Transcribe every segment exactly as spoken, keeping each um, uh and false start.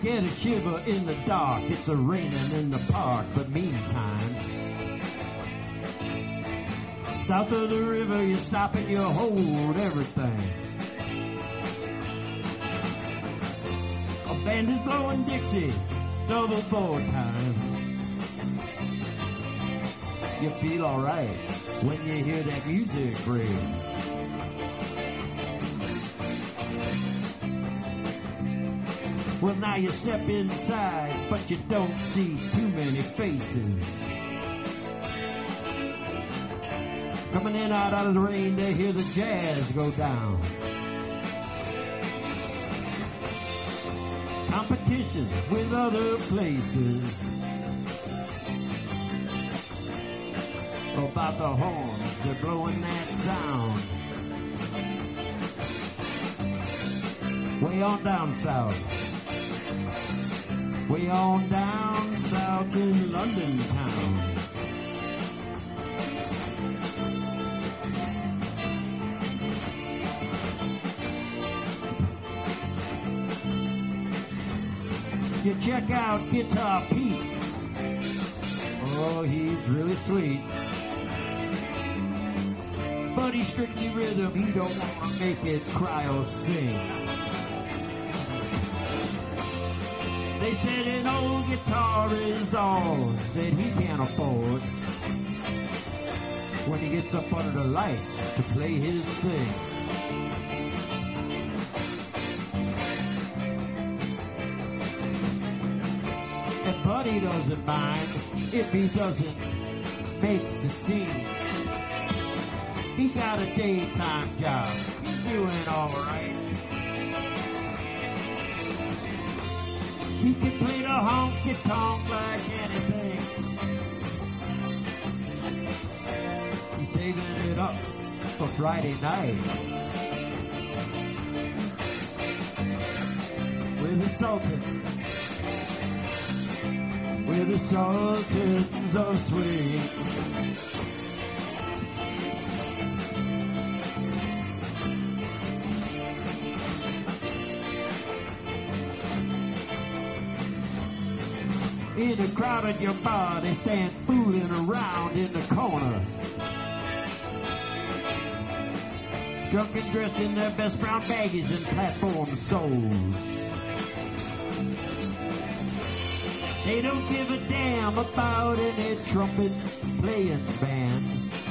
get a shiver in the dark. It's a raining in the park, but meantime, south of the river, you stop and you hold everything. A band is blowing Dixie, double four time. You feel alright when you hear that music break. Well, now you step inside, but you don't see too many faces. Coming in out of the rain to hear the jazz go down. Competition with other places. About the horns, they're blowing that sound. Way on down south. Way on down south in London town. You check out Guitar Pete. Oh, he's really sweet. But he's strictly rhythm, he don't want to make it cry or sing. They said an old guitar is all that he can afford when he gets up under the lights to play his thing. And Buddy doesn't mind if he doesn't make the scene. He got a daytime job. He's doing all right. He can play the honky-tonk like anything. He's saving it up for Friday night. With the Sultan. With the Sultans of Swing. In a crowded your bar, they stand fooling around in the corner. Drunk and dressed in their best brown baggies and platform soles. They don't give a damn about any trumpet playing band.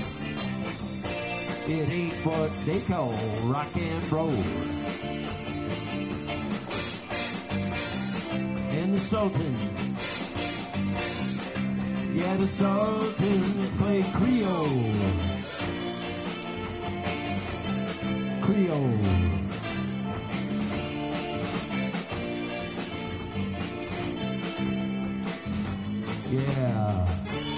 It ain't what they call rock and roll. And the Sultans, yeah, the Sultans play Creole. Creole. Yeah.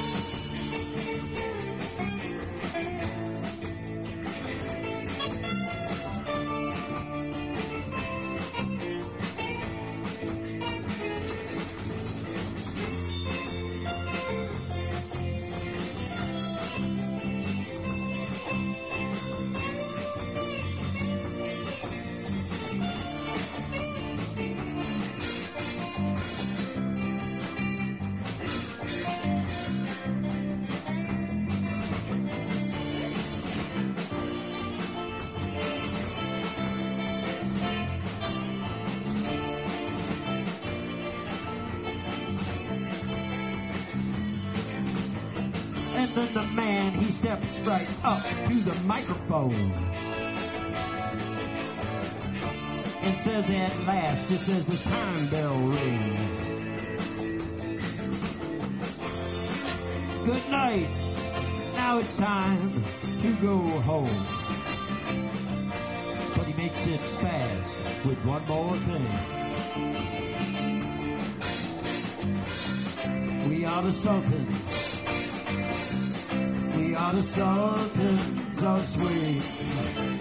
Then the man, he steps right up to the microphone and says at last, just as the time bell rings, good night, now it's time to go home. But he makes it fast with one more thing. We are the Sultans. We are the Sultans of Swing.